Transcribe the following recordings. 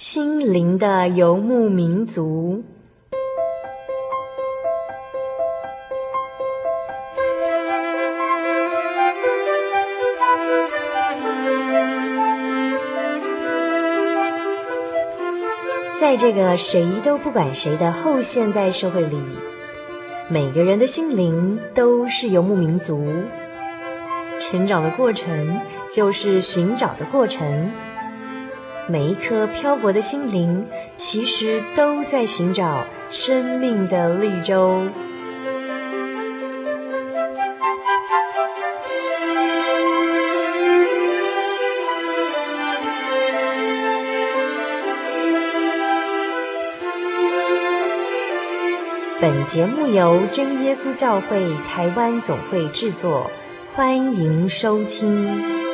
心灵的游牧民族。在这个谁都不管谁的后现代社会里，每个人的心灵都是游牧民族。成长的过程就是寻找的过程，每一颗漂泊的心灵其实都在寻找生命的绿洲。本节目由真耶稣教会台湾总会制作，欢迎收听。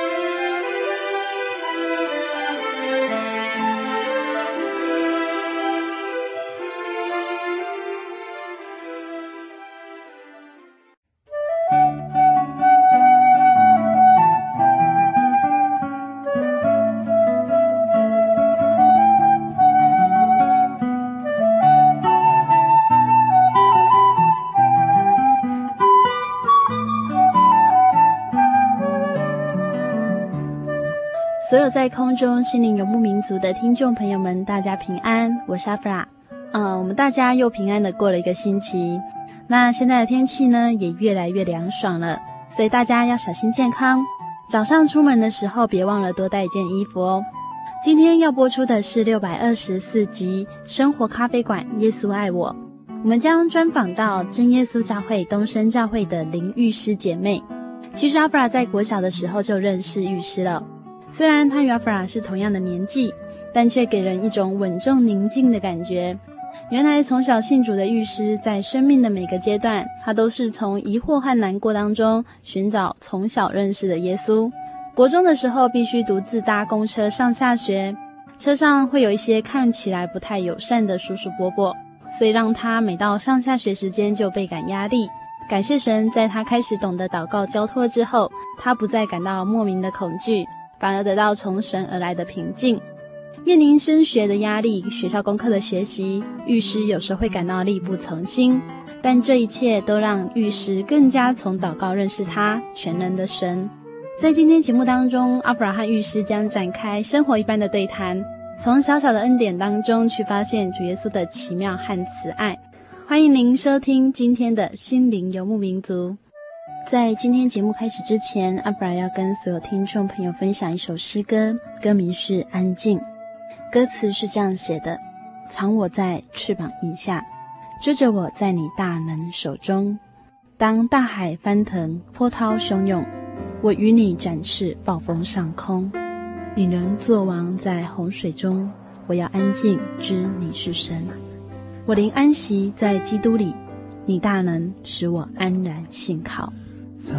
所有在空中心灵游牧民族的听众朋友们，大家平安，我是阿弗拉。我们大家又平安的过了一个星期。那现在的天气呢，也越来越凉爽了，所以大家要小心健康。早上出门的时候，别忘了多带一件衣服哦。今天要播出的是624集《生活咖啡馆》，耶稣爱我。我们将专访到真耶稣教会东升教会的林玉诗姐妹。其实阿弗拉在国小的时候就认识玉诗了。虽然他与阿弗拉是同样的年纪，但却给人一种稳重宁静的感觉。原来从小信主的玉诗，在生命的每个阶段，他都是从疑惑和难过当中寻找从小认识的耶稣。国中的时候必须独自搭公车上下学，车上会有一些看起来不太友善的叔叔伯伯，所以让他每到上下学时间就倍感压力。感谢神，在他开始懂得祷告交托之后，他不再感到莫名的恐惧，反而得到从神而来的平静。面临升学的压力，学校功课的学习，玉诗有时候会感到力不从心，但这一切都让玉诗更加从祷告认识他全能的神。在今天节目当中，阿弗拉和玉诗将展开生活一般的对谈，从小小的恩典当中去发现主耶稣的奇妙和慈爱。欢迎您收听今天的心灵游牧民族。在今天节目开始之前，阿弗拉要跟所有听众朋友分享一首诗歌，歌名是《安静》。歌词是这样写的：藏我在翅膀荫下，追着我在你大能手中。当大海翻腾，波涛汹涌，我与你展翅暴风上空。你仍作王在洪水中，我要安静，知你是神。我灵安息在基督里，你大能使我安然信靠。 藏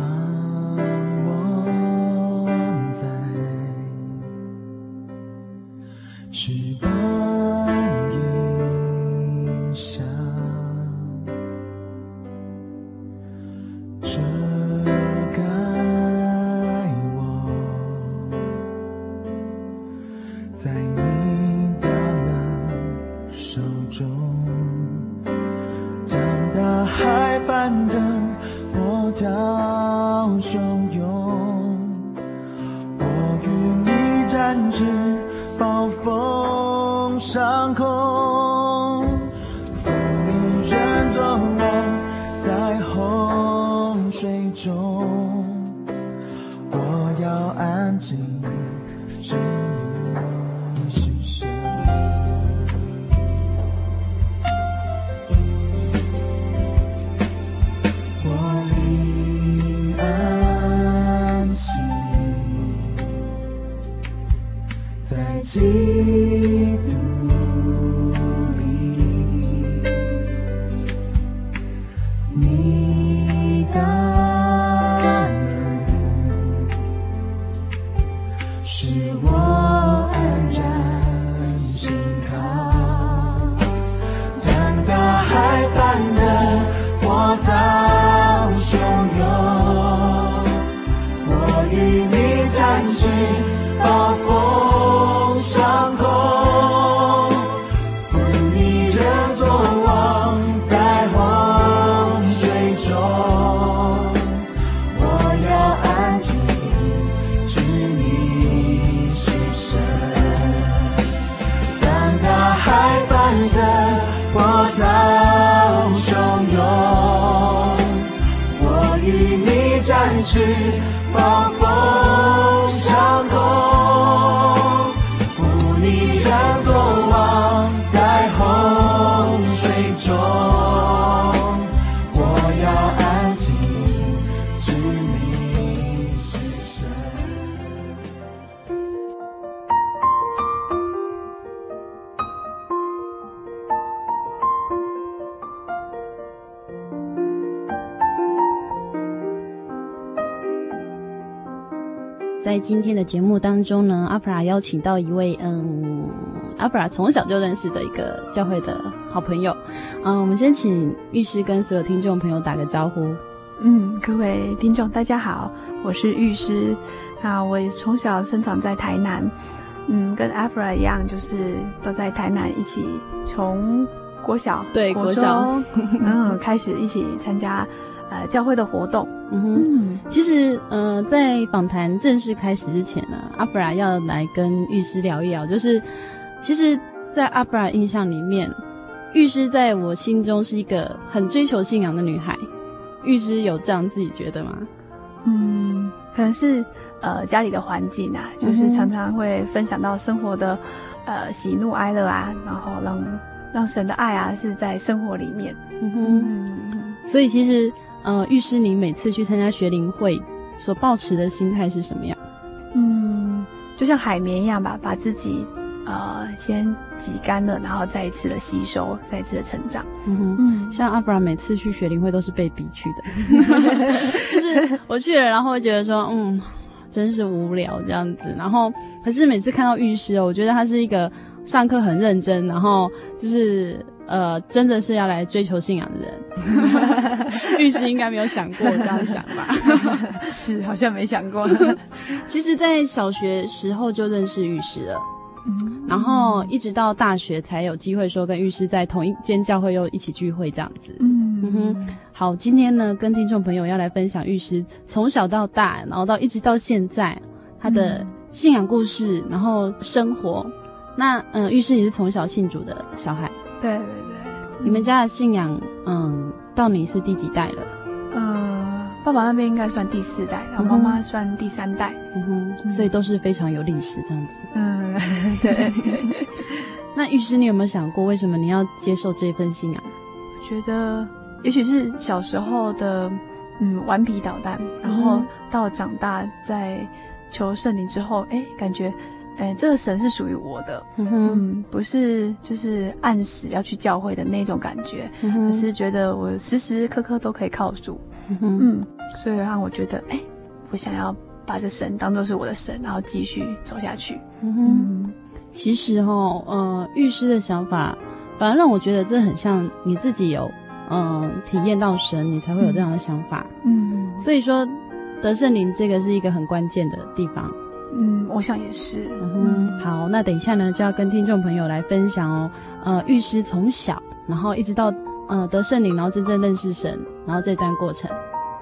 我在翅膀荫下，遮盖我在你大能手中。当大海翻腾，波涛汹涌，我与你展翅暴风上空。风里人作王在洪水中，我要安静，知你是神。在基督里，你大能使我安然信靠。当大海翻腾，波涛汹涌，我与你展翅暴风上空。 般的波涛汹涌，我与你展翅暴风上空，扶你让作望在洪水中，我要安静知你是神。 在今天的节目当中呢，阿弗拉邀请到一位阿弗拉从小就认识的一个教会的好朋友。我们先请玉师跟所有听众朋友打个招呼。 各位听众大家好，我是玉师。那我也从小生长在台南，跟阿弗拉一样，就是都在台南一起从国小对国小开始一起参加教会的活动。 其实在访谈正式开始之前呢，阿弗拉要来跟玉师聊一聊，就是其实在阿弗拉印象里面，玉师在我心中是一个很追求信仰的女孩。玉师有这样自己觉得吗？ 可能是家里的环境啊，就是常常会分享到生活的喜怒哀乐啊，然后让神的爱啊是在生活里面。 所以其实玉师你每次去参加学龄会所抱持的心态是什么样？ 就像海绵一样吧，把自己先挤干了，然后再一次的吸收，再一次的成长。 像阿弗拉每次去学龄会都是被逼去的，就是我去了，然后会觉得说，真是无聊这样子。然后可是每次看到玉师我觉得他是一个上课很认真，然后就是真的是要来追求信仰的人。玉师应该没有想过这样想吧？ 是，好像没想过。 其实在小学时候就认识玉师了。然后一直到大学才有机会说跟玉师在同一间教会又一起聚会这样子。好，今天呢跟听众朋友要来分享玉师从小到大，然后一直到现在他的信仰故事，然后生活。那玉师也是从小信主的小孩。 对。 你们家的信仰到你是第几代了？ 爸爸那边应该算第4代，然后妈妈算第3代。 所以都是非常有历史这样子。 对。 那玉师你有没有想过为什么你要接受这份信仰？ 我觉得也许是小时候的顽皮捣蛋，然后到长大在求圣灵之后，感觉这个神是属于我的。不是就是按时要去教会的那种感觉，可是觉得我时时刻刻都可以靠主。所以让我觉得我想要把这神当作是我的神，然后继续走下去。 其实玉师的想法反而让我觉得这很像你自己有体验到神，你才会有这样的想法。所以说得圣灵这个是一个很关键的地方。 我想也是。 好，那等一下呢就要跟听众朋友来分享玉师从小然后一直到得圣灵，然后真正认识神，然后这段过程。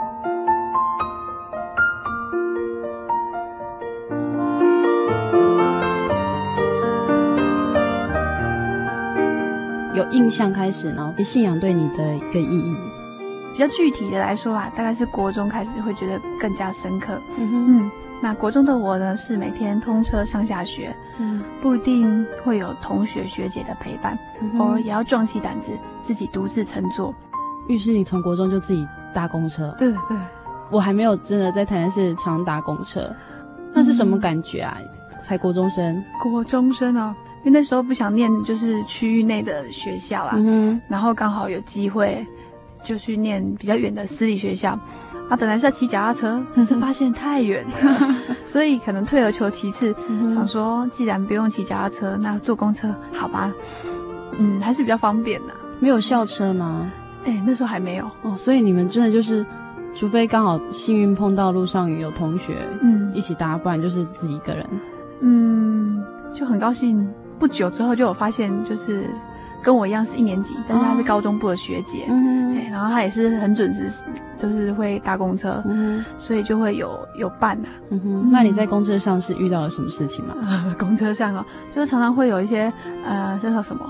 有印象开始，然后信仰对你的一个意义。 比较具体的来说大概是国中开始会觉得更加深刻。那国中的我呢是每天通车上下学，不一定会有同学学姐的陪伴，偶尔也要壮起胆子自己独自乘坐。 玉师你从国中就自己搭公车？ 对， 我还没有真的在台南市常搭公车，那是什么感觉啊？才国中生因为那时候不想念就是区域内的学校啊，然后刚好有机会就去念比较远的私立学校。本来是要骑脚踏车，可是发现太远了，所以可能退而求其次，想说既然不用骑脚踏车，那坐公车好吧，还是比较方便的。没有校车吗？ 那时候还没有。 所以你们真的就是除非刚好幸运碰到路上有同学一起搭，不然就是自己一个人。 就很高兴，不久之后就有发现就是跟我一样是1年级，但是她是高中部的学姐，然后她也是很准时，就是会搭公车，所以就会有伴啊。 那你在公车上是遇到了什么事情吗？ 公车上就是常常会有一些这叫什么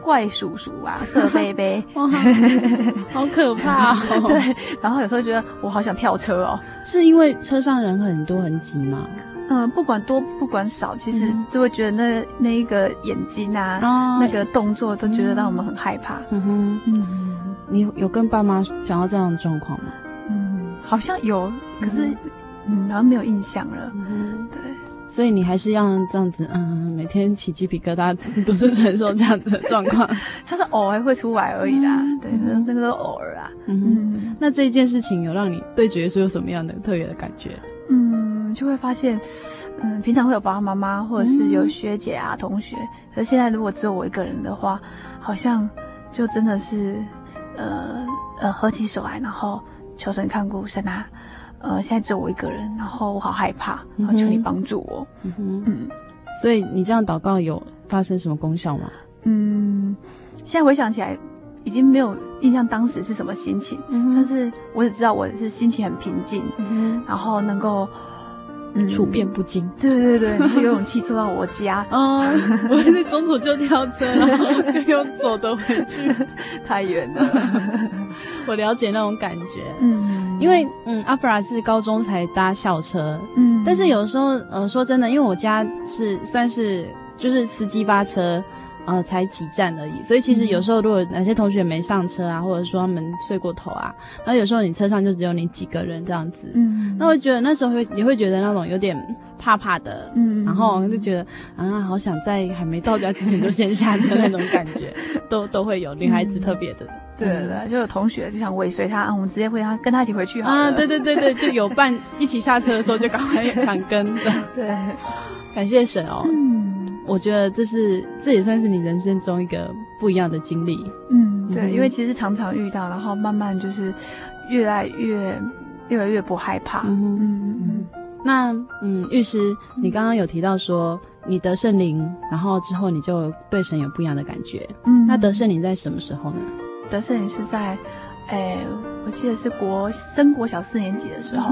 怪叔叔啊，色贝贝， 哇，好可怕哦！ 对，然后有时候觉得我好想跳车哦， 是因为车上人很多很挤吗？ 不管多不管少，其实就会觉得那一个眼睛啊，那个动作都觉得让我们很害怕。 你有跟爸妈讲到这样的状况吗？ 好像有，可是好像没有印象了。对， 所以你还是要这样子，每天起鸡皮疙瘩，都是承受这样子的状况。 它是偶尔会出来而已啦，对，那个都偶尔啊。 那这一件事情有让你对主耶稣有什么样的特别的感觉？ 就会发现，平常会有爸爸妈妈或者是有学姐啊、同学，可是现在如果只有我一个人的话，好像就真的是，合起手来，然后求神看顾，神啊，现在只有我一个人，然后我好害怕，然后求你帮助我。 所以你这样祷告有发生什么功效吗？ 现在回想起来，已经没有印象当时是什么心情，但是我只知道我是心情很平静，然后能够。 处变不惊， 对，然后有勇气坐到我家， 我在中途就跳车，然后就又走的回去， 太远了。 我了解那种感觉，因为阿弗拉是高中才搭校车，但是有时候说真的，因为我家是算是就是司机发车。才几站而已，所以其实有时候如果哪些同学没上车啊，或者说他们睡过头啊，然后有时候你车上就只有你几个人这样子，那我觉得那时候也会觉得那种有点怕怕的，然后就觉得好想在还没到家之前就先下车那种感觉，都会有女孩子特别的。 对，就有同学就想尾随他，我们直接跟他一起回去好了。 对，就有伴一起下车的时候就赶快想跟的。对，感谢神哦。我觉得这也算是你人生中一个不一样的经历。 对，因为其实常常遇到，然后慢慢就是越来越不害怕。 那玉师，你刚刚有提到说你得圣灵，然后之后你就对神有不一样的感觉。那得圣灵在什么时候呢？ 得圣灵是在，我记得是升国小4年级的时候。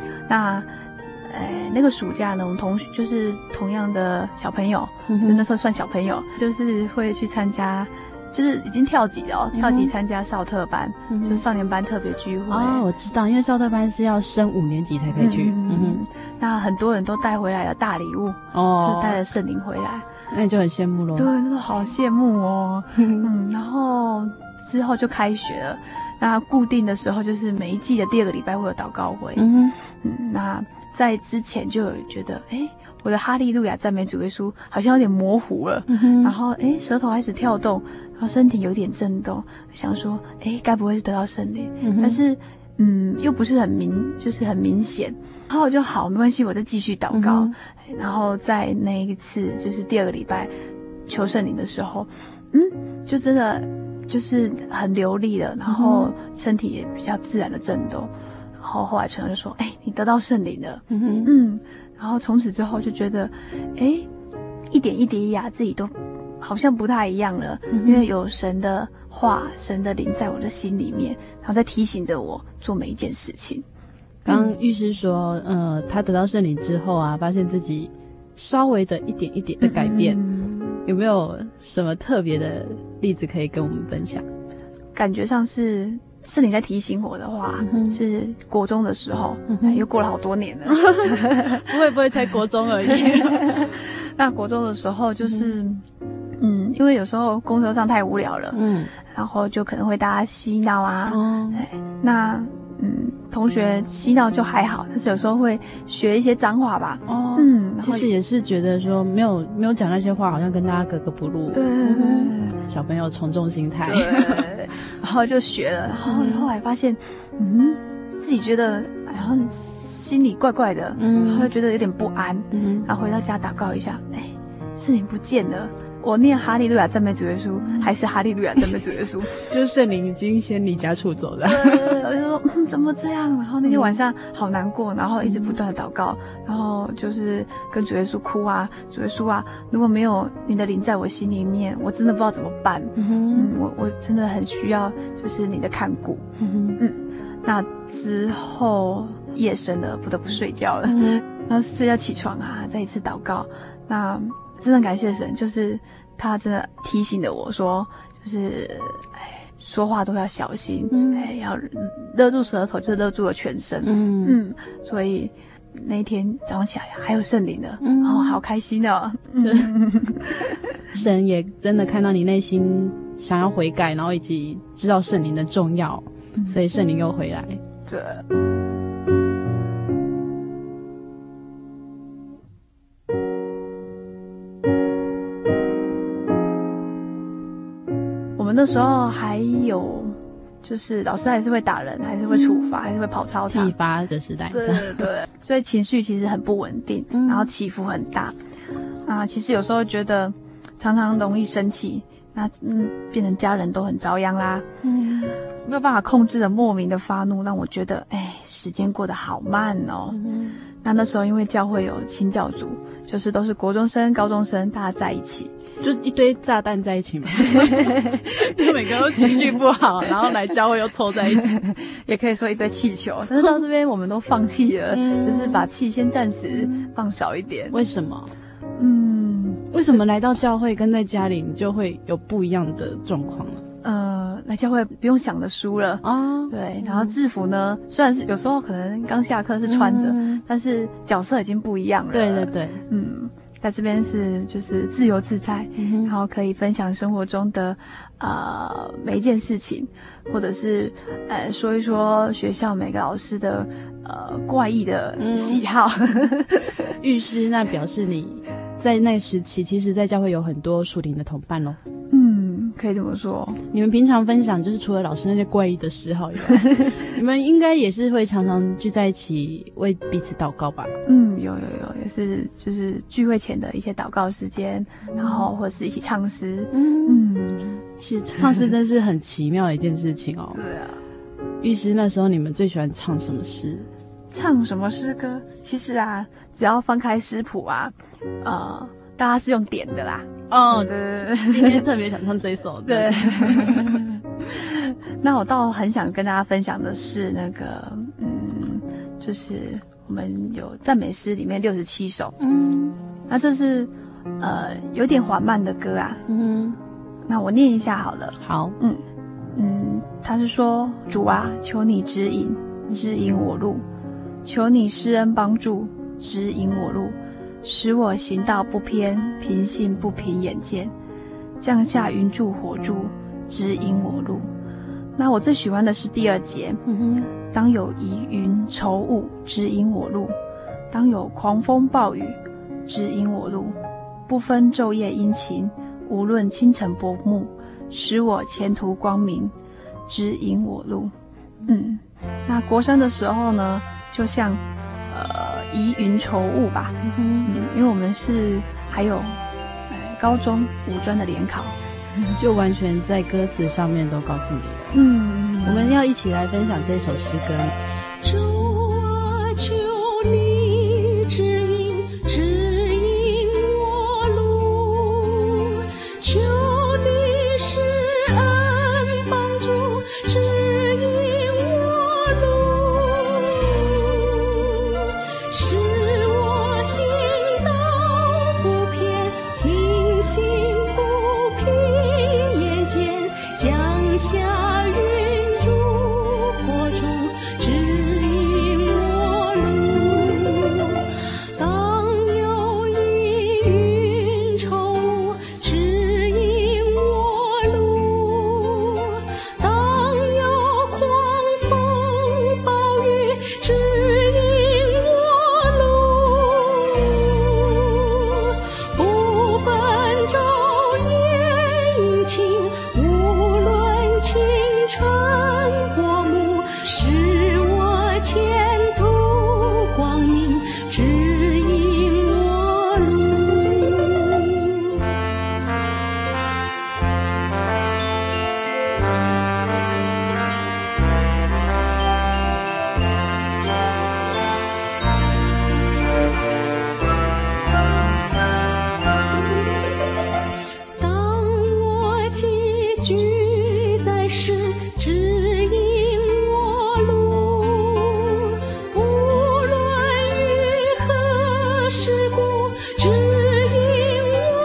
那个暑假呢，我们同学就是同样的小朋友，就那时候算小朋友，就是会去参加，就是已经跳级了，跳级参加少特班，就是少年班特别聚会。 我知道，因为少特班是要升5年级才可以去。 那很多人都带回来了大礼物，是带了圣灵回来， 那你就很羡慕咯。 对，那个好羡慕哦。然后之后就开学了。那固定的时候就是每一季的第2个礼拜会有祷告会。那在之前就有觉得，我的哈利路亚赞美主耶稣好像有点模糊了，然后舌头开始跳动，然后身体有点震动，想说，该不会是得到圣灵？但是，又不是就是很明显。然后我就好，没关系，我再继续祷告。然后在那一次就是第2个礼拜求圣灵的时候，就真的就是很流利了，然后身体也比较自然的震动。然后后来传道就说：“你得到圣灵了。”然后从此之后就觉得，一点一滴呀，自己都好像不太一样了，因为有神的话、神的灵在我的心里面，然后在提醒着我做每一件事情。 刚刚律师说，他得到圣灵之后啊，发现自己稍微的一点一点的改变，有没有什么特别的例子可以跟我们分享？ 感觉上是你在提醒我的话，是国中的时候，又过了好多年了。 不会才国中而已。 那国中的时候就是，因为有时候公车上太无聊了，然后就可能会大家嬉闹啊，那同学嬉闹就还好，但是有时候会学一些脏话吧。 其实也是觉得说没有讲那些话，好像跟大家格格不入。 对， 小朋友从众心态。 对，然后就学了，然后后来发现，自己觉得好像心里怪怪的，然后就觉得有点不安，然后回到家祷告一下，圣灵不见了。我念哈利路亚赞美主耶稣，还是哈利路亚赞美主耶稣， 就是圣灵已经先离家出走了。 我就说怎么这样？然后那天晚上好难过，然后一直不断的祷告，然后就是跟主耶稣哭啊，主耶稣啊，如果没有你的灵在我心里面，我真的不知道怎么办。我真的很需要就是你的看顾。那之后夜深了，不得不睡觉了，然后睡觉起床啊，再一次祷告，那真的感谢神，就是他真的提醒了我说，就是说话都要小心，要勒住舌头，就勒住了全身。所以那一天早上起来还有圣灵的，好开心哦。 神也真的看到你内心想要悔改，然后以及知道圣灵的重要，所以圣灵又回来。 对。我们那时候还有，就是老师还是会打人，还是会处罚，还是会跑操场， 体罚的时代。 对对对，所以情绪其实很不稳定，然后起伏很大。那其实有时候觉得常常容易生气，那变成家人都很遭殃啦。没有办法控制的莫名的发怒，让我觉得时间过得好慢哦。那时候因为教会有清教组，就是都是国中生、高中生，大家在一起， 就一堆炸弹在一起嘛。就每个都情绪不好，然后来教会又凑在一起， 也可以说一堆气球。但是到这边我们都放弃了，就是把气先暂时放少一点。 为什么？为什么来到教会跟在家里你就会有不一样的状况呢？ 来教会不用想的书了对，然后制服呢，虽然是有时候可能刚下课是穿着，但是角色已经不一样了。 对对对， 在这边是就是自由自在，然后可以分享生活中的每一件事情，或者是说一说学校每个老师的怪异的喜好。 御师，那表示你在那时期，其实在教会有很多属灵的同伴咯。 可以这么说。 你们平常分享就是除了老师那些怪异的嗜好以外，你们应该也是会常常聚在一起为彼此祷告吧？有， 也是就是聚会前的一些祷告时间，然后或者是一起唱诗。 其实唱诗真是很奇妙的一件事情哦。 对啊。 御师那时候你们最喜欢唱什么诗？ 唱什么诗歌？其实只要翻开诗谱大家是用点的啦。 对，今天特别想唱这一首。 对。那我倒很想跟大家分享的是那个，就是我们有赞美诗里面67首。那这是有点缓慢的歌啊。那我念一下好了。 好。 他是说：主啊，求你指引我路，求你施恩帮助，指引我路。使我行道不偏，凭信不凭眼见，降下云柱火柱，指引我路。那我最喜欢的是第2节，当有疑云愁雾，指引我路；当有狂风暴雨，指引我路。不分昼夜阴晴，无论清晨薄暮，使我前途光明，指引我路。那国三的时候呢，就像疑云愁雾吧。因为我们是还有高中五专的联考， 就完全在歌词上面都告诉你了。我们要一起来分享这首诗歌。 主啊，求你指引我路，求你施恩帮助，指引我路，使我行道不偏，凭信不凭眼见，降下云柱火柱，指引我路。当有疑云愁雾，指引我路；当有狂风暴雨，指引我路。不分昼夜阴晴，无论清晨薄暮，使我前途光明，指引我路。当我寄居在世，指引我路；无论于何事故，指引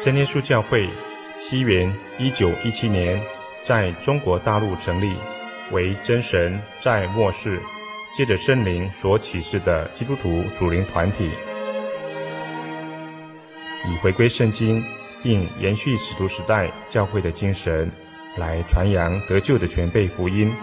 真耶稣教会西元1917年在中国大陆成立，为真神在末世借着圣灵所启示的基督徒属灵团体，以回归圣经并延续使徒时代教会的精神，来传扬得救的全备福音。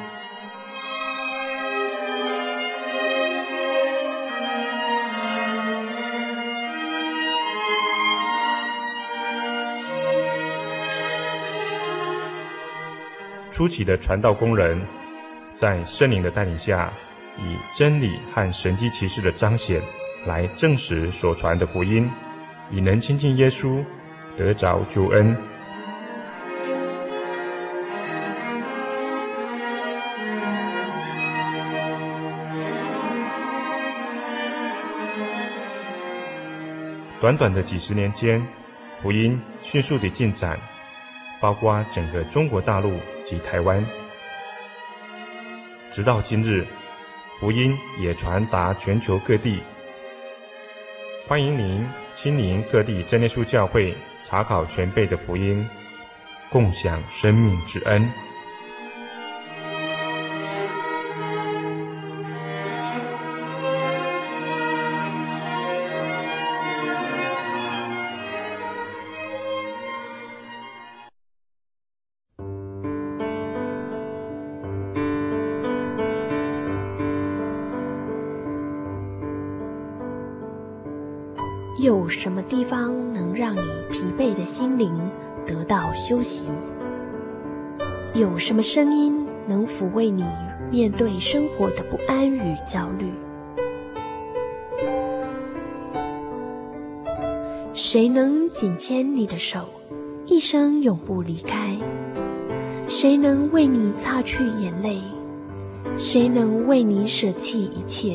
初期的传道工人在圣灵的带领下，以真理和神迹奇事的彰显来证实所传的福音，以能亲近耶稣，得着救恩。短短的几十年间，福音迅速地进展，包括整个中国大陆及台湾。直到今日，福音也传达全球各地。欢迎您亲临各地真耶稣教会，查考全备的福音，共享生命之恩。 有什么地方能让你疲惫的心灵得到休息？有什么声音能抚慰你面对生活的不安与焦虑？谁能紧牵你的手，一生永不离开？谁能为你擦去眼泪？谁能为你舍弃一切？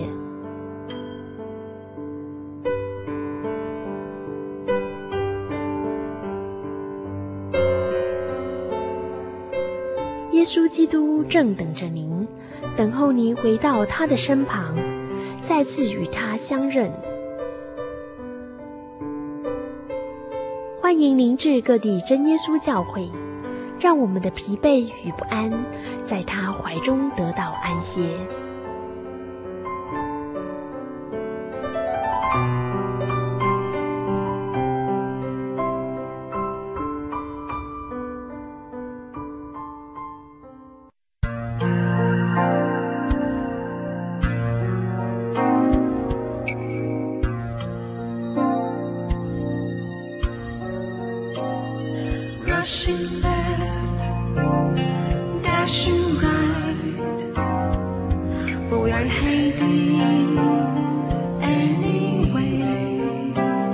耶稣基督正等着您，等候您回到他的身旁，再次与他相认。欢迎您至各地真耶稣教会，让我们的疲惫与不安在他怀中得到安歇。 Rushing left, dashing right, but we are heading anyway.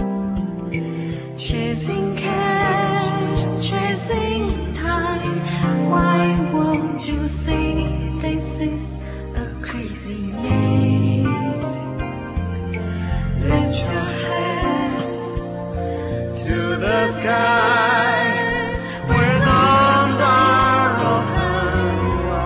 Chasing cash, chasing time. Why won't you see this is a crazy maze? Lift your head to the sky.Where arms are open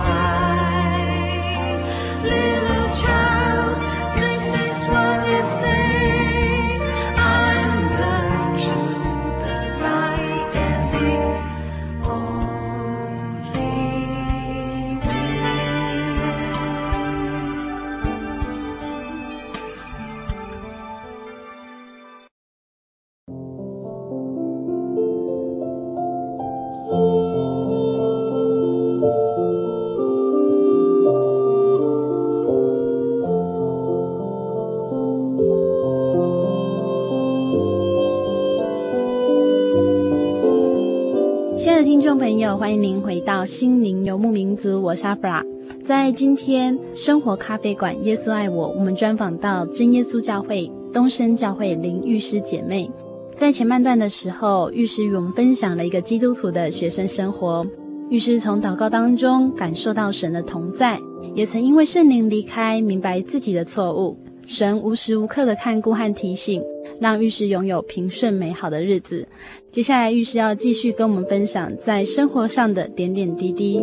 wide, little child, this is what it says. I'm the truth, the light, and the only way. 亲爱的听众朋友，欢迎您回到心灵游牧民族，我是阿弗拉。在今天生活咖啡馆耶稣爱我，我们专访到真耶稣教会东升教会林玉诗姐妹。在前半段的时候，玉诗与我们分享了一个基督徒的学生生活。玉诗从祷告当中感受到神的同在，也曾因为圣灵离开，明白自己的错误。神无时无刻的看顾和提醒，让玉诗拥有平顺美好的日子。接下来玉诗要继续跟我们分享在生活上的点点滴滴。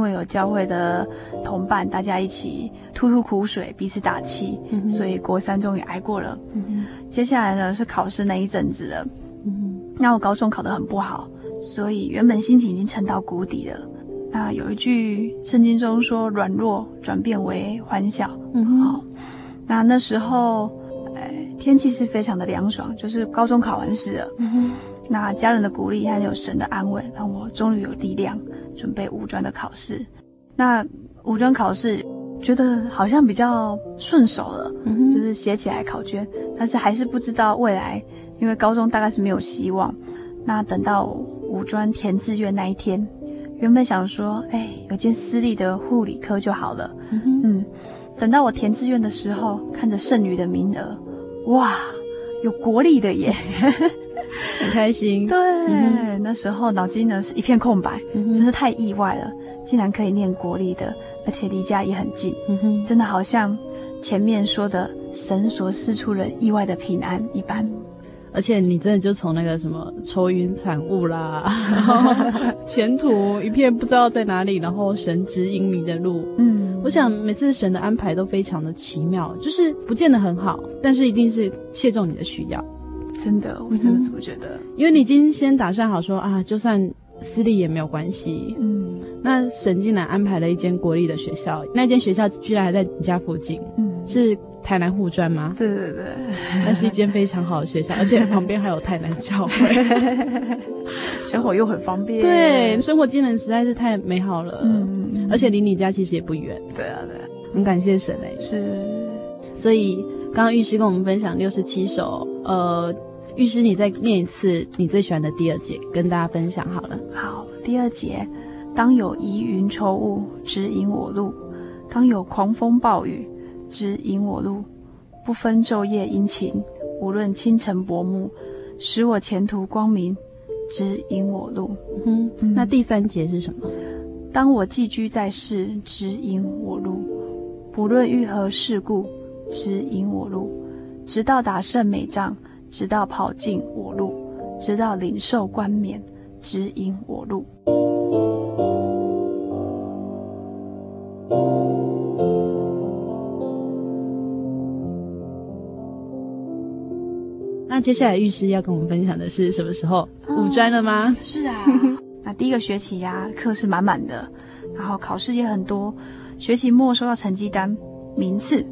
因为有教会的同伴，大家一起吐苦水，彼此打气，所以国3终于挨过了。接下来呢是考试那一阵子了。那我高中考得很不好，所以原本心情已经沉到谷底了。那有一句圣经中说，软弱转变为欢笑。好，那时候天气是非常的凉爽，就是高中考完试了。那家人的鼓励还有神的安慰，让我终于有力量准备五专的考试。那五专考试觉得好像比较顺手了，就是写起来考卷，但是还是不知道未来，因为高中大概是没有希望。那等到五专填志愿那一天，原本想说有间私立的护理科就好了。等到我填志愿的时候，看着剩余的名额，哇，有国立的耶， 很开心。 对，那时候脑筋呢是一片空白，真是太意外了，竟然可以念国立的，而且离家也很近，真的好像前面说的神所赐出人意外的平安一般。 而且你真的就从那个什么愁云惨雾啦，然后前途一片不知道在哪里，然后神指引你的路。我想每次神的安排都非常的奇妙，就是不见得很好，但是一定是切中你的需要。 真的，我真的这么觉得。 因为你已经先打算好说啊，就算私立也没有关系。那神竟然安排了一间国立的学校，那间学校居然还在你家附近。是台南护专吗？ 对对对， 那是一间非常好的学校，而且旁边还有台南教会， 生活又很方便。 对，生活机能实在是太美好了。而且离你家其实也不远。 对啊对啊， 很感谢神是。 所以刚刚玉师跟我们分享67首，玉师你再念一次你最喜欢的第2节跟大家分享好了。 好，第2节，当有疑云愁雾指引我路，当有狂风暴雨指引我路，不分昼夜阴晴，无论清晨薄暮，使我前途光明，指引我路。 那第3节是什么？ 当我寄居在世，指引我路，不论遇何事故，指引我路，直到打胜美仗，直到跑进我路，直到领受冠冕，指引我路。 那接下来玉师要跟我们分享的是什么时候？五专了吗？ 是啊。那第一个学期课是满满的，然后考试也很多，学期末收到成绩单，名次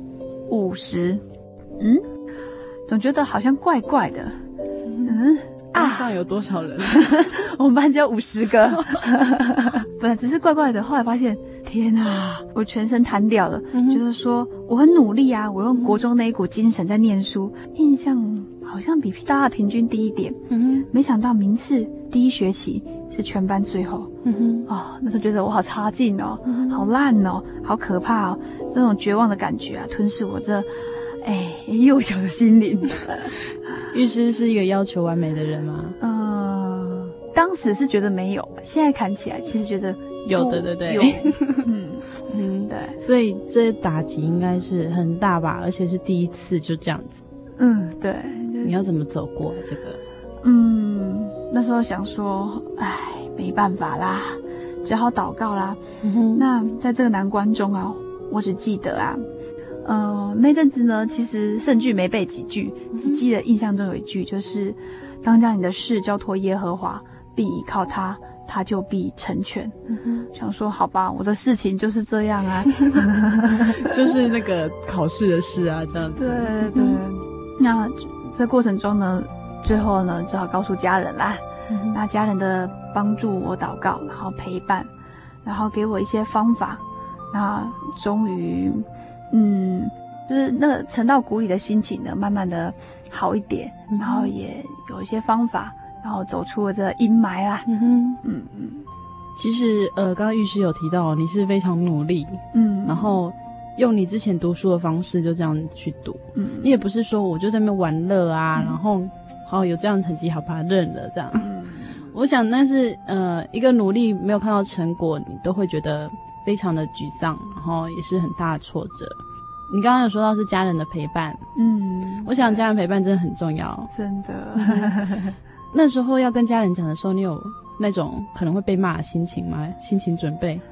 50，总觉得好像怪怪的。 班上有多少人？ 我们班只有50个，本来只是怪怪的，后来发现，天啊，我全身瘫掉了，觉得说我很努力啊，我用国中那一股精神在念书，印象好像比大家平均低一点，没想到名次第一学期是全班最后，那时候觉得我好差劲哦，好烂哦，好可怕哦，这种绝望的感觉吞噬我这幼小的心灵。 玉师是一个要求完美的人吗？ 当时是觉得没有，现在看起来其实觉得有的，对不对？ 有，对， 所以这打击应该是很大吧，而且是第一次就这样子。 对。 你要怎么走过这个？ 那时候想说，没办法啦，只好祷告啦。那在这个难关中啊，我只记得那阵子呢，其实圣句没背几句，只记得印象中有一句，就是当将你的事交托耶和华，必依靠他，他就必成全。想说好吧，我的事情就是这样啊， 就是那个考试的事啊，这样子。 对。那这过程中呢，最后呢，只好告诉家人啦。那家人的帮助我祷告，然后陪伴，然后给我一些方法。那终于，就是那个沉到谷里的心情呢，慢慢的好一点，然后也有一些方法，然后走出了这阴霾啦。 其实刚刚玉师有提到你是非常努力，然后用你之前读书的方式就这样去读，你也不是说我就在那边玩乐啊，然后有这样的成绩好把它认了这样。我想那是一个努力没有看到成果，你都会觉得非常的沮丧，然后也是很大的挫折。你刚刚有说到是家人的陪伴，我想家人陪伴真的很重要， 真的。 那时候要跟家人讲的时候，你有那种可能会被骂的心情吗？心情准备？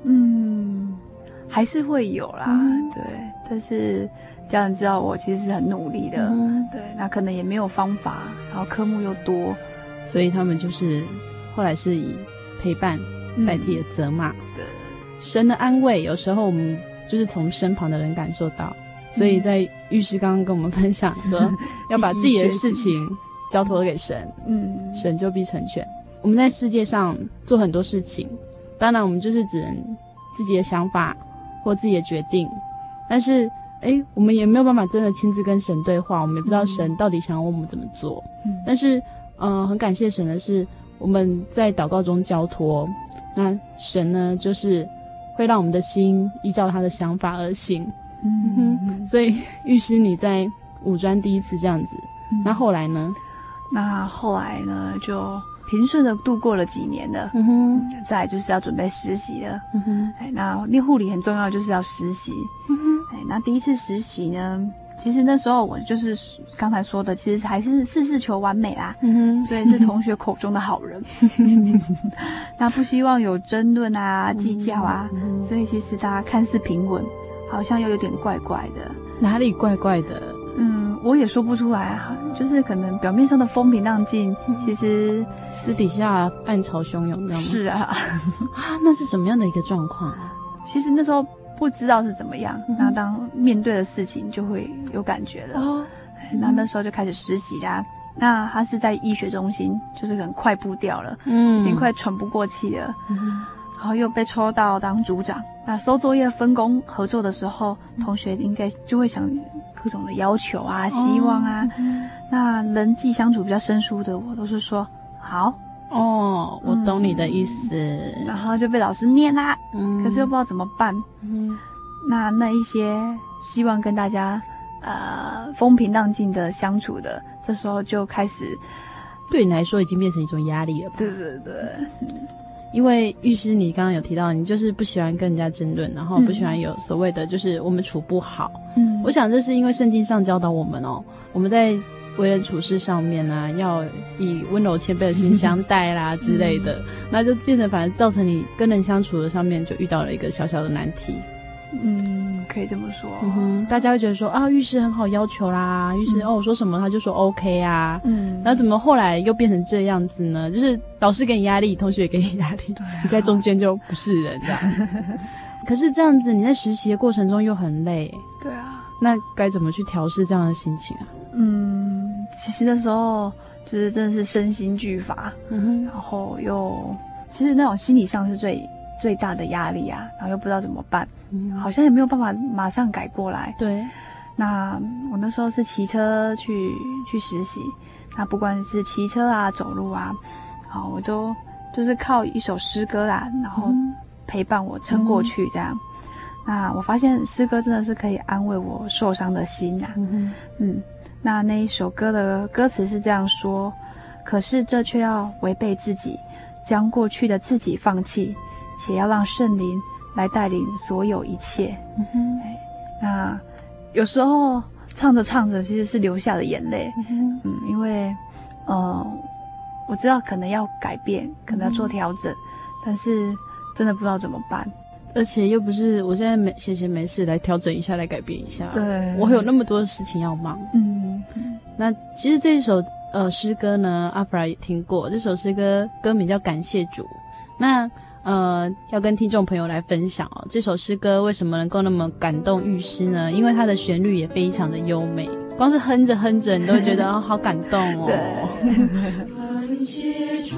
还是会有啦，对，但是家人知道我其实是很努力的，对，那可能也没有方法，然后科目又多， 所以他们就是后来是以陪伴代替了责骂。 对， 神的安慰有时候我们就是从身旁的人感受到，所以在御师刚刚跟我们分享说要把自己的事情交托给神，神就必成全。我们在世界上做很多事情，当然我们就是只能自己的想法或自己的决定，但是我们也没有办法真的亲自跟神对话，我们也不知道神到底想要我们怎么做。但是很感谢神的是，我们在祷告中交托，那神呢就是会让我们的心依照他的想法而行。所以御师你在五专第一次这样子，那后来呢？ 那后来呢就平顺的度过了几年了，再来就是要准备实习了，那念护理很重要，就是要实习，那第一次实习呢，其实那时候我就是刚才说的，其实还是事事求完美啦，所以是同学口中的好人，那不希望有争论啊、计较啊，所以其实大家看似平稳，好像又有点怪怪的， 哪里怪怪的？ 我也说不出来啊，就是可能表面上的风平浪静，其实私底下暗潮汹涌，这样吗？ 是啊， 那是什么样的一个状况？ 其实那时候不知道是怎么样，那当面对的事情就会有感觉了。那时候就开始实习啦。那他是在医学中心，就是很快步调了，已经快喘不过气了。然后又被抽到当组长，那收作业分工合作的时候，同学应该就会想各种的要求啊、希望啊。那人际相处比较生疏的我，都是说好。 我懂你的意思。 然后就被老师念啦，可是又不知道怎么办。那一些希望跟大家风平浪静的相处的，这时候就开始对你来说已经变成一种压力了吧？ 对。 因为御师你刚刚有提到，你就是不喜欢跟人家争论，然后不喜欢有所谓的就是我们处不好。我想这是因为圣经上教导我们我们在为人处事上面啊，要以温柔谦卑的心相待啦之类的，那就变成反正造成你跟人相处的上面就遇到了一个小小的难题。 可以这么说。 大家会觉得说御师很好要求啦，御师我说什么他就说 OK 啊，然后怎么后来又变成这样子呢？就是老师给你压力，同学也给你压力，你在中间就不是人这样。可是这样子你在实习的过程中又很累， 对啊， 那该怎么去调试这样的心情啊？ 其实那时候就是真的是身心俱乏，然后又其实那种心理上是最大的压力啊，然后又不知道怎么办，好像也没有办法马上改过来。 对， 那我那时候是骑车去实习，那不管是骑车啊、走路啊，我都就是靠一首诗歌啦，然后陪伴我撑过去这样。那我发现诗歌真的是可以安慰我受伤的心啊。那一首歌的歌词是这样说：可是这却要违背自己，将过去的自己放弃，且要让圣灵来带领所有一切。那有时候唱着唱着其实是流下了眼泪。因为我知道可能要改变，可能要做调整，但是真的不知道怎么办。 而且又不是我现在闲闲没事来调整一下，来改变一下。 对， 我有那么多的事情要忙。那其实这一首诗歌呢，阿弗拉也听过。这首诗歌歌名叫《感谢主》。那要跟听众朋友来分享这首诗歌为什么能够那么感动御师呢？因为它的旋律也非常的优美，光是哼着哼着，你都会觉得好感动哦。 对， 感谢主，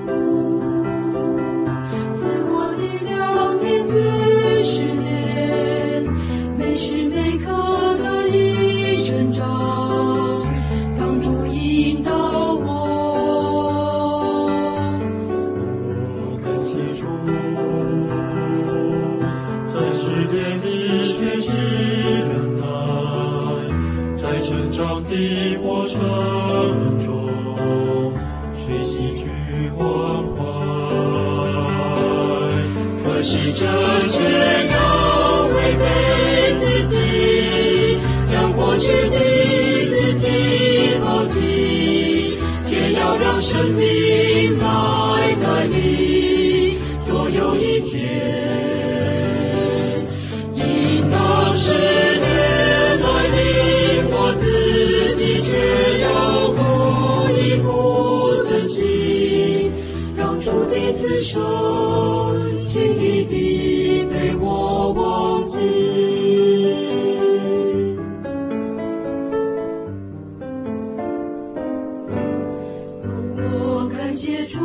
赐我力量面对试炼，每时每刻的一成长，当主引导我。 感谢主，在试炼里学习忍耐，在成长的过程中学习去关怀。可是这却要违背自己，将过去的自己抛弃，且要让生命来带领所有一切。 自首，轻易地被我忘记。我感谢主，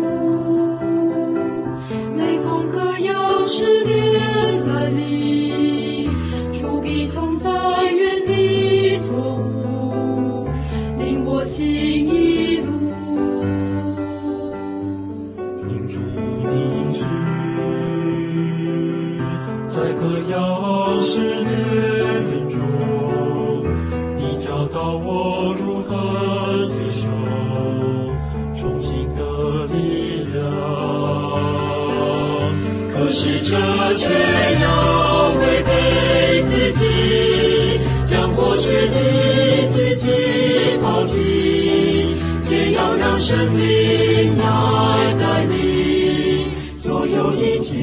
每逢各样试炼来临，主必同在，远离错误，领我行一路。 听主的应许，在各样试炼中，你教导我如何接受重新的力量。 可是这却要违背自己，将过去的自己抛弃，且要让生命来带领所有一切。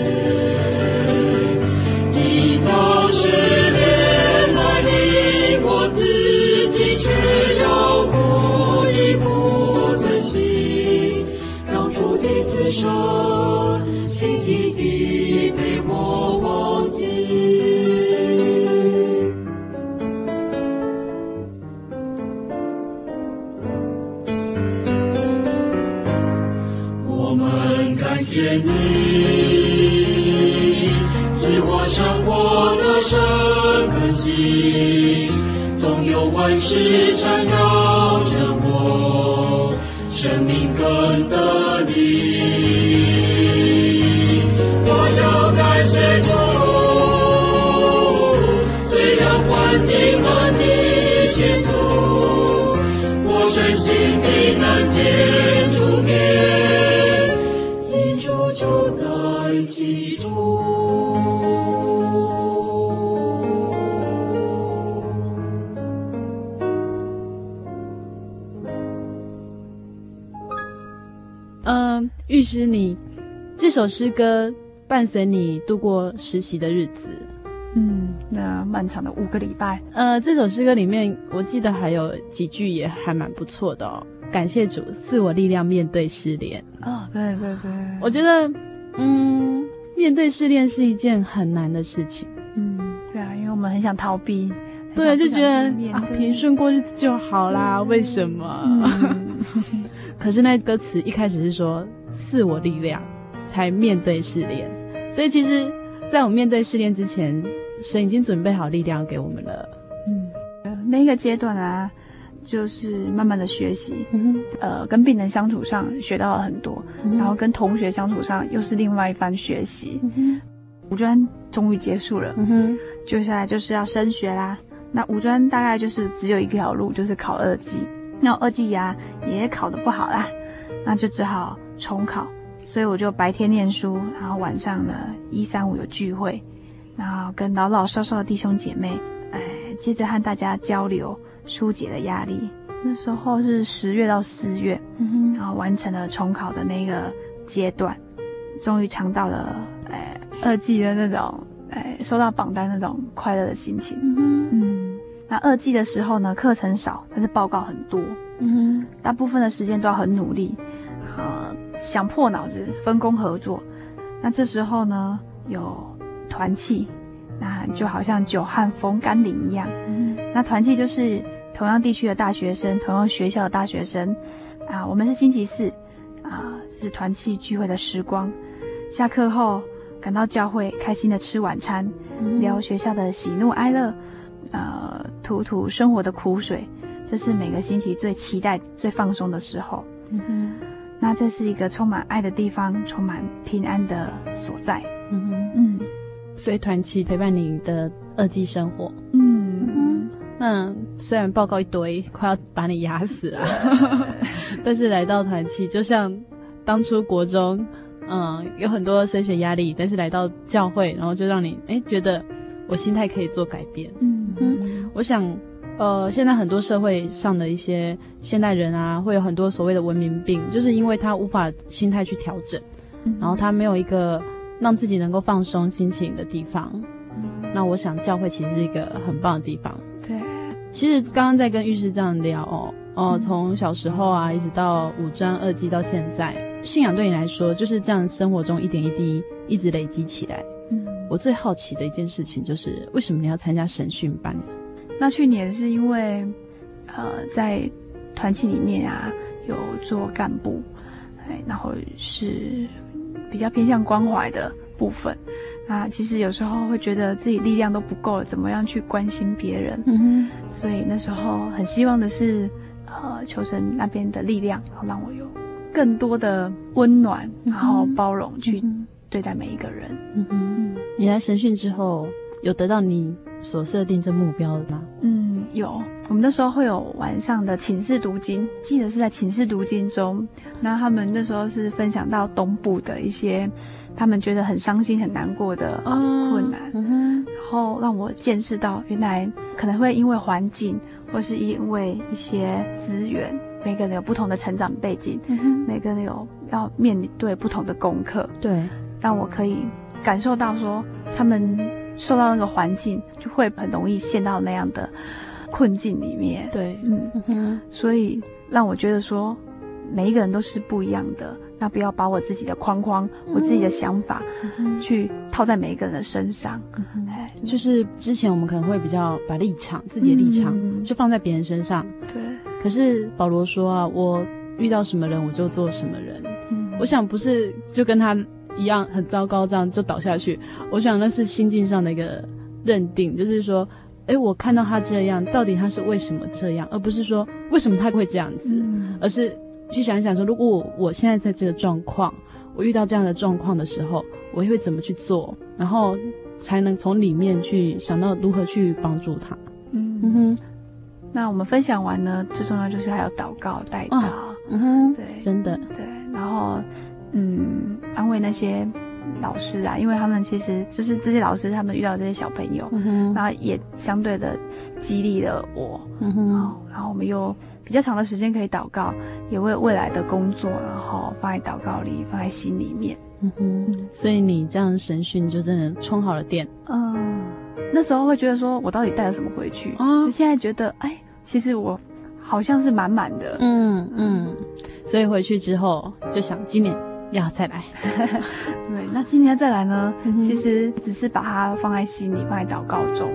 一到试炼来临，我自己却要故意不遵行，让主的自首轻易地被我忘记。我们感谢你，赐我生活的生根基，总有万事缠绕着我，生命更得力。我要感谢主，虽然环境和你险阻，我深信必能见主面，因主就在其中。 玉师，你这首诗歌伴随你度过实习的日子。 那漫长的5个礼拜。 这首诗歌里面，我记得还有几句也还蛮不错的哦。感谢主赐我力量面对试炼。 哦，对对对， 我觉得，面对试炼是一件很难的事情。 对啊，因为我们很想逃避， 对，就觉得啊， 平顺过日子就好啦，为什么？可是那歌词一开始是说赐我力量，才面对试炼。所以其实，在我们面对试炼之前，神已经准备好力量给我们了。 那个阶段啊，就是慢慢的学习，跟病人相处上学到了很多，然后跟同学相处上又是另外一番学习。五专终于结束了，接下来就是要升学啦。那五专大概就是只有一条路，就是考2技。那我2技呀也考得不好啦，那就只好重考。所以我就白天念书，然后晚上呢1、3、5有聚会，然后跟老老少少的弟兄姐妹，接着和大家交流，疏解了压力。那时候是10月到4月，然后完成了重考的那个阶段，终于尝到了2技的那种收到榜单那种快乐的心情。那2技的时候呢，课程少，但是报告很多，大部分的时间都要很努力，想破脑子分工合作。那这时候呢，有团契，那就好像久旱逢甘霖一样。那团契就是同样地区的大学生，同样学校的大学生我们是星期4就是团契聚会的时光。下课后赶到教会，开心的吃晚餐，聊学校的喜怒哀乐，吐吐生活的苦水。这是每个星期最期待、最放松的时候。那这是一个充满爱的地方，充满平安的所在。 所以团契陪伴你的2技生活。那虽然报告一堆，快要把你压死了，但是来到团契，就像当初国中，有很多升学压力，但是来到教会，然后就让你觉得我心态可以做改变。我想现在很多社会上的一些现代人啊，会有很多所谓的文明病，就是因为他无法心态去调整，然后他没有一个让自己能够放松心情的地方。那我想教会其实是一个很棒的地方。 对， 其实刚刚在跟玉师这样聊从小时候啊，一直到5专2技到现在， 信仰对你来说就是这样，生活中一点一滴一直累积起来。我最好奇的一件事情就是为什么你要参加神训班？ 那去年是因为在团契里面啊有做干部，然后是比较偏向关怀的部分。那其实有时候会觉得自己力量都不够了，怎么样去关心别人？所以那时候很希望的是求神那边的力量，然后让我有更多的温暖，然后包容去对待每一个人。 你来神训之后有得到你所设定这目标的吗？ 有。我们那时候会有晚上的寝室读经，记得是在寝室读经中，那他们那时候是分享到东部的一些他们觉得很伤心很难过的困难，然后让我见识到原来可能会因为环境或是因为一些资源，每个人有不同的成长背景，每个人有要面对不同的功课， 对， 让我可以感受到说他们受到那个环境就会很容易陷到那样的困境里面。 对， 所以让我觉得说每一个人都是不一样的，那不要把我自己的框框，我自己的想法去套在每一个人的身上。 就是之前我们可能会比较把立场，自己的立场就放在别人身上。 对。 可是保罗说啊，我遇到什么人我就做什么人。我想不是就跟他一样很糟糕这样就倒下去，我想那是心境上的一个认定，就是说我看到他这样，到底他是为什么这样，而不是说为什么他会这样子，而是去想一想说，如果我现在在这个状况，我遇到这样的状况的时候，我会怎么去做，然后才能从里面去想到如何去帮助他。 那我们分享完呢，最重要就是还有祷告代祷。对， 真的对，然后安慰那些老师啊，因为他们其实就是这些老师他们遇到这些小朋友，然后也相对的激励了我，然后我们又比较长的时间可以祷告，也为未来的工作然后放在祷告里，放在心里面。 所以你这样神训就真的充好了电。 那时候会觉得说我到底带了什么回去，现在觉得其实我好像是满满的。 所以回去之后就想今年要再来。 对，那今年再来呢，其实只是把它放在心里，放在祷告中。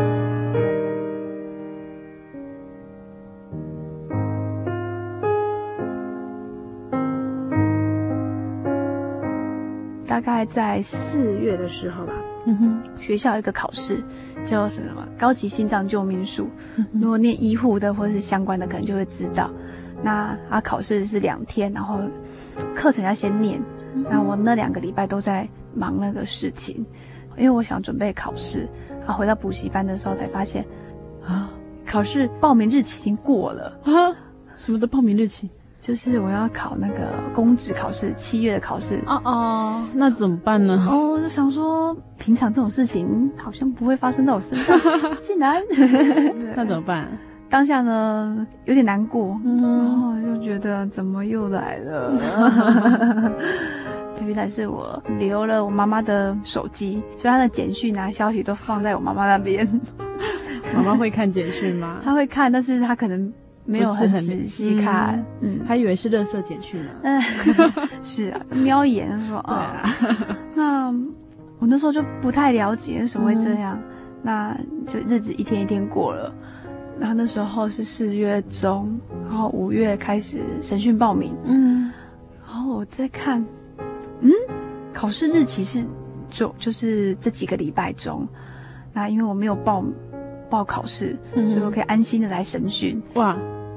大概在4月的时候吧，学校有一个考试叫什么高级心脏救命术，如果念医护的或是相关的可能就会知道。那他考试是2天，然后课程要先念，那我那2个礼拜都在忙那个事情，因为我想准备考试，然后回到补习班的时候才发现考试报名日期已经过了。 什么的报名日期？ 就是我要考那个公职考试，7月的考试。 那怎么办呢？ 我就想说平常这种事情好像不会发生在我身上，竟然那怎么办？ 当下呢有点难过，然后就觉得怎么又来了。原来是我留了我妈妈的手机，所以她的简讯啊消息都放在我妈妈那边。 妈妈会看简讯吗？ 她会看，但是她可能没有很仔细看， 还以为是垃圾简讯呢。 是啊，就瞄一眼就说对啊。那我那时候就不太了解为什么会这样，那就日子一天一天过了。然后那时候是4月中，然后5月开始神训报名，然后我在看，考试日期是就是这几个礼拜中，那因为我没有报考试，所以我可以安心的来神训。哇，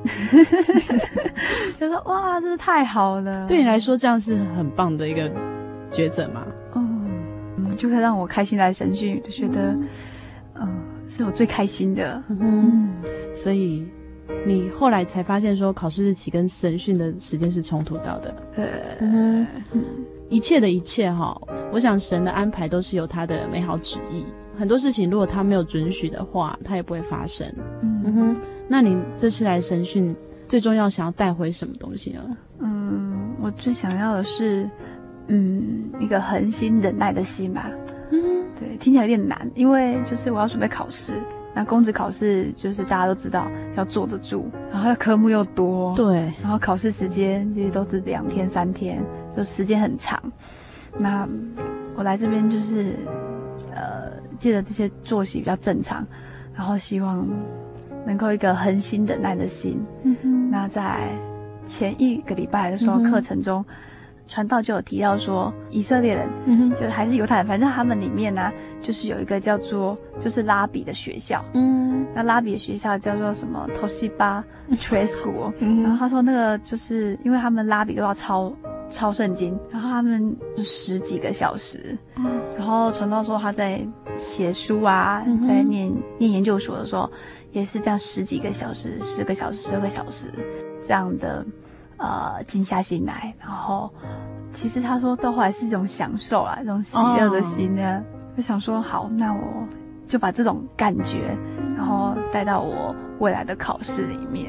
就说哇，真是太好了。 对你来说，这样是很棒的一个抉择吗？ 就会让我开心来神训，就觉得，是我最开心的。 所以你后来才发现说，考试日期跟神训的时间是冲突到的。一切的一切哈，我想神的安排都是有他的美好旨意。很多事情如果他没有准许的话，他也不会发生。那你这次来神训，最重要想要带回什么东西呢？ 我最想要的是，一个恒心忍耐的心吧。对，听起来有点难，因为就是我要准备考试， 那公职考试就是大家都知道要坐得住，然后科目又多， 对， 然后考试时间其实都是2天3天，就时间很长。那我来这边就是借着这些作息比较正常，然后希望能够一个恒心忍耐的心。那在前1个礼拜的时候，课程中传道就有提到说，以色列人，就还是犹太人，反正他们里面呢，就是有一个叫做就是拉比的学校，那拉比的学校叫做什么 Toshiba Trade School，然后他说那个就是因为他们拉比都要抄圣经，然后他们是10几个小时，然后传道说他在写书啊，在念研究所的时候，也是这样10几个小时，10个小时12个小时这样的静下心来，然后其实他说到后来是一种享受啦，一种喜乐的心呢，就想说好，那我就把这种感觉，然后带到我未来的考试里面。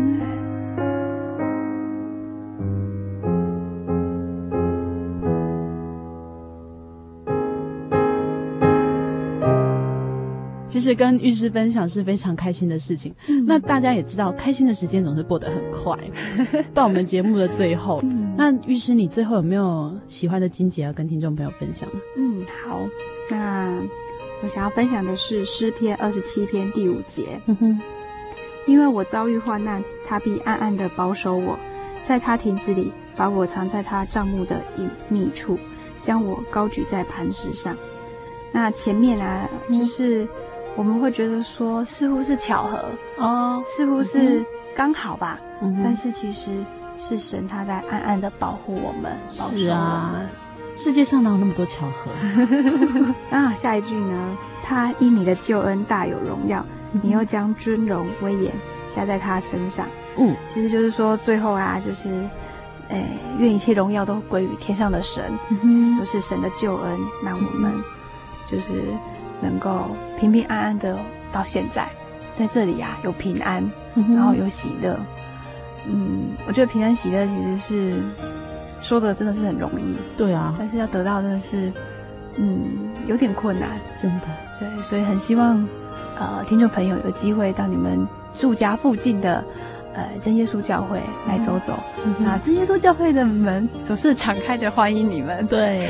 其实跟玉师分享是非常开心的事情。那大家也知道，开心的时间总是过得很快。到我们节目的最后，那玉师你最后有没有喜欢的经节要跟听众朋友分享呢？ 好，那我想要分享的是诗篇27篇第5节。因为我遭遇患难，他必暗暗地保守我，在他亭子里把我藏在他帐幕的隐秘处，将我高举在磐石上。那前面啊，就是我们会觉得说似乎是巧合似乎是刚好吧，但是其实是神他在暗暗的保护我们， 是啊，世界上哪有那么多巧合？ 那下一句呢？他因你的救恩大有荣耀，你又将尊荣威严加在他身上。其实就是说最后啊，就是愿一切荣耀都归于天上的神，都是神的救恩，让我们就是能够平平安安的到现在，在这里啊有平安，然后有喜乐。我觉得平安喜乐其实是说的真的是很容易， 对啊， 但是要得到真的是有点困难， 真的。 对，所以很希望听众朋友有机会到你们住家附近的真耶稣教会来走走，那真耶稣教会的门总是敞开着欢迎你们。 对。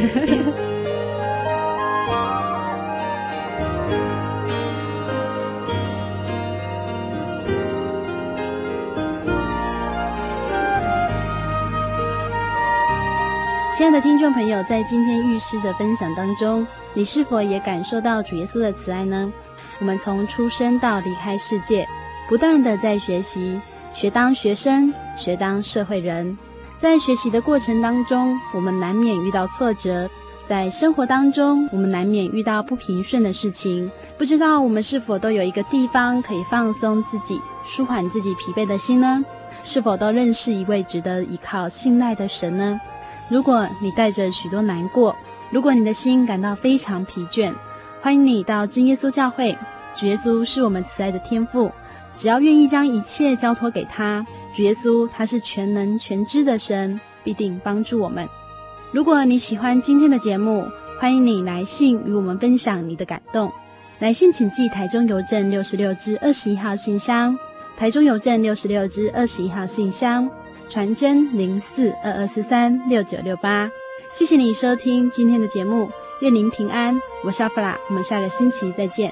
亲爱的听众朋友，在今天玉师的分享当中，你是否也感受到主耶稣的慈爱呢？我们从出生到离开世界，不断的在学习，学当学生，学当社会人。在学习的过程当中，我们难免遇到挫折，在生活当中，我们难免遇到不平顺的事情。不知道我们是否都有一个地方可以放松自己，舒缓自己疲惫的心呢？是否都认识一位值得依靠信赖的神呢？如果你带着许多难过，如果你的心感到非常疲倦，欢迎你到真耶稣教会。主耶稣是我们慈爱的天父，只要愿意将一切交托给他，主耶稣他是全能全知的神，必定帮助我们。如果你喜欢今天的节目，欢迎你来信与我们分享你的感动。来信请寄台中邮政66支21号信箱，台中邮政66支21号信箱，传真0422436968。谢谢你收听今天的节目，愿您平安，我是阿弗拉，我们下个星期再见。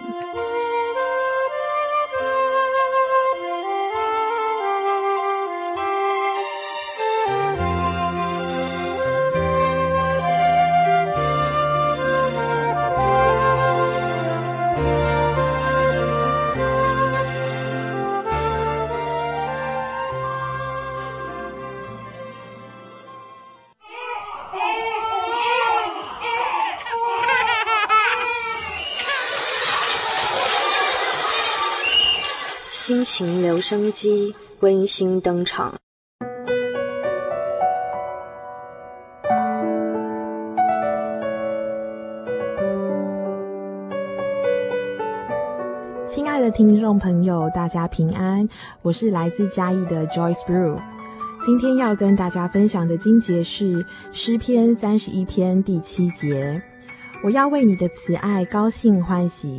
心情留声机温馨登场。 亲爱的听众朋友，大家平安，我是来自嘉义的 Joyce Brew。今天要跟大家分享的经节是诗篇31篇第7节。我要为你的慈爱高兴欢喜，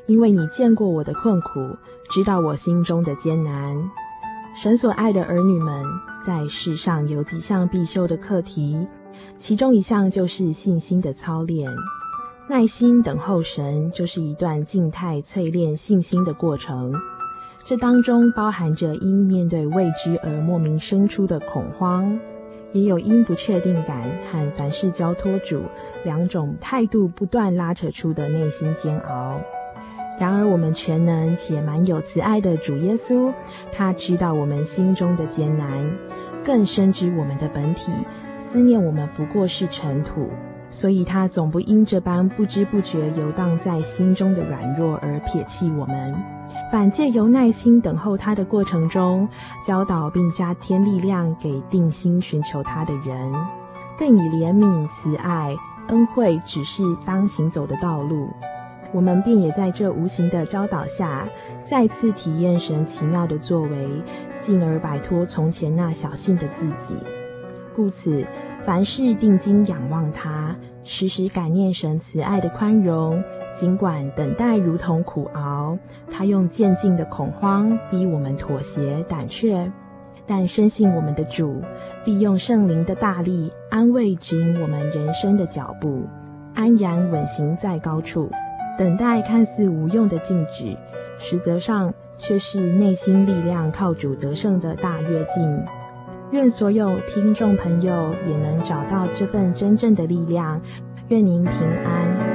因为你见过我的困苦，知道我心中的艰难。神所爱的儿女们，在世上有几项必修的课题，其中一项就是信心的操练。耐心等候神，就是一段静态淬炼信心的过程。这当中包含着因面对未知而莫名生出的恐慌，也有因不确定感和凡事交托主两种态度不断拉扯出的内心煎熬。然而我们全能且满有慈爱的主耶稣，他知道我们心中的艰难，更深知我们的本体，思念我们不过是尘土，所以他总不因这般不知不觉游荡在心中的软弱而撇弃我们，反借由耐心等候他的过程中，教导并加添力量给定心寻求他的人，更以怜悯、慈爱、恩惠指示当行走的道路。我们便也在这无形的教导下，再次体验神奇妙的作为，进而摆脱从前那小性的自己。故此，凡事定睛仰望他，时时感念神慈爱的宽容，尽管等待如同苦熬，他用渐进的恐慌逼我们妥协胆怯，但深信我们的主必用圣灵的大力安慰指引我们人生的脚步，安然稳行在高处。等待看似无用的静止，实则上却是内心力量靠主得胜的大跃进。愿所有听众朋友也能找到这份真正的力量，愿您平安。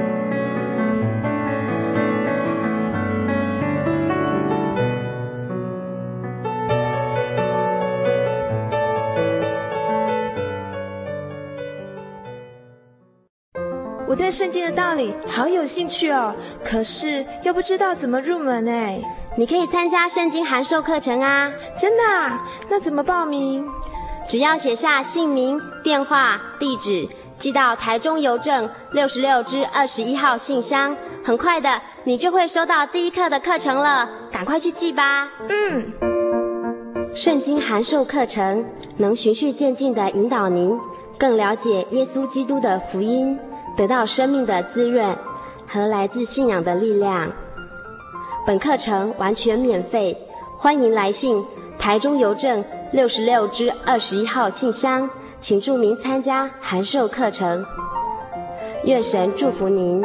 我对圣经的道理好有兴趣哦，可是又不知道怎么入门哎。 你可以参加圣经函授课程啊。 真的啊？那怎么报名？ 只要写下姓名、电话、地址，寄到台中邮政66-21号信箱，很快的你就会收到第一课的课程了，赶快去寄吧。圣经函授课程能循序渐进地引导您更了解耶稣基督的福音，得到生命的滋润和来自信仰的力量。本课程完全免费，欢迎来信台中邮政66-21号信箱，请注明参加函授课程。愿神祝福您。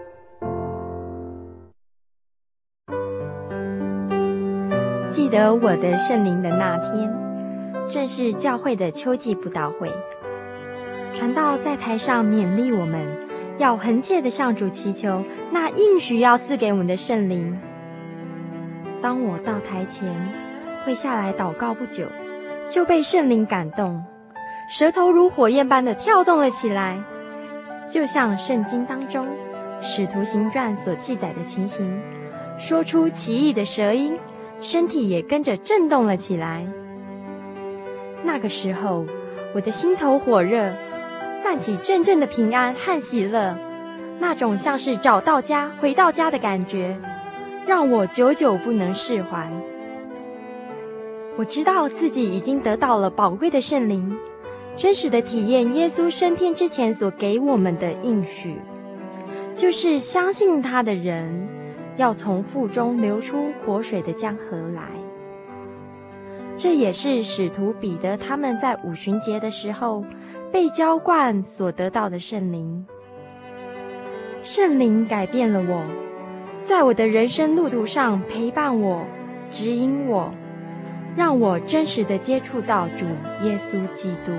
记得我的圣灵的那天，正是教会的秋季布道会。传道在台上勉励我们，要恒切地向主祈求那应许要赐给我们的圣灵。当我到台前会下来祷告不久，就被圣灵感动，舌头如火焰般的跳动了起来，就像圣经当中使徒行传所记载的情形，说出奇异的舌音，身体也跟着震动了起来。那个时候我的心头火热，泛起阵阵的平安和喜乐，那种像是找到家回到家的感觉，让我久久不能释怀。我知道自己已经得到了宝贵的圣灵，真实的体验耶稣升天之前所给我们的应许，就是相信他的人要从腹中流出活水的江河来。这也是使徒彼得他们在五旬节的时候被浇灌所得到的圣灵。圣灵改变了我，在我的人生路途上陪伴我，指引我，让我真实地接触到主耶稣基督。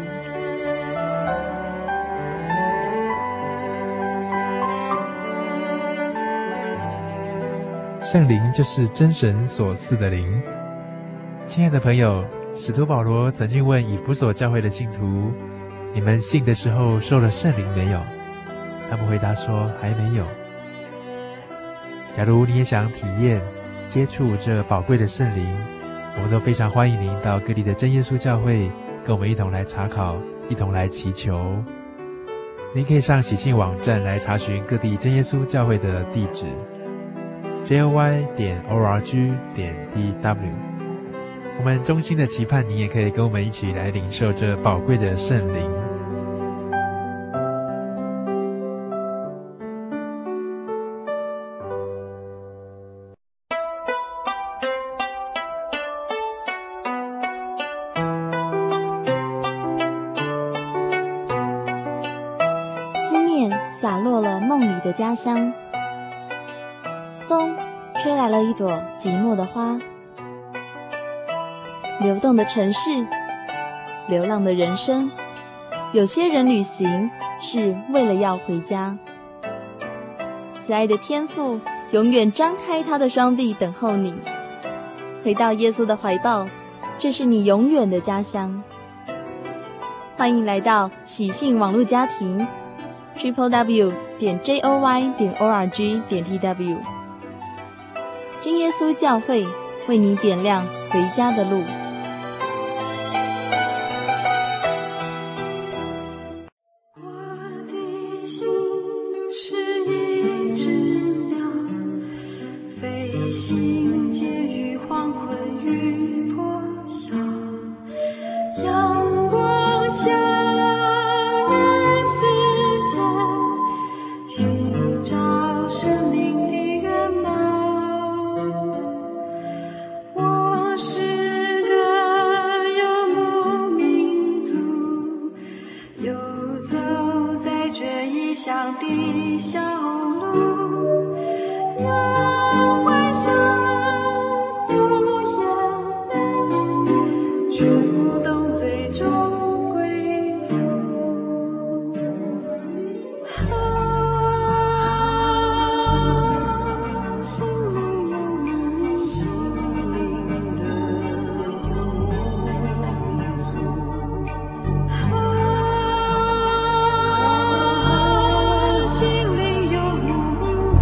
圣灵就是真神所赐的灵。亲爱的朋友，使徒保罗曾经问以弗所教会的信徒，你们信的时候受了圣灵没有？他们回答说还没有。假如你也想体验接触这宝贵的圣灵，我们都非常欢迎您到各地的真耶稣教会跟我们一同来查考，一同来祈求。您可以上喜信网站来查询各地真耶稣教会的地址 joy.org.tw。 我们衷心的期盼您也可以跟我们一起来领受这宝贵的圣灵。 洒落了梦里的家乡。风吹来了一朵寂寞的花。流动的城市，流浪的人生，有些人旅行是为了要回家。慈爱的天父永远张开他的双臂等候你，回到耶稣的怀抱，这是你永远的家乡。欢迎来到喜信网络家庭 www.joy.org.tw 真耶稣教会为你点亮回家的路。 心结于黄昏与破晓，阳光下人世间，寻找生命的原貌。我是个游牧民族，游走在这异乡的小路。有眼泪，却不懂最终归路。心灵游牧民族，心灵游牧民族。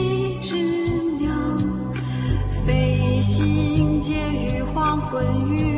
婚姻。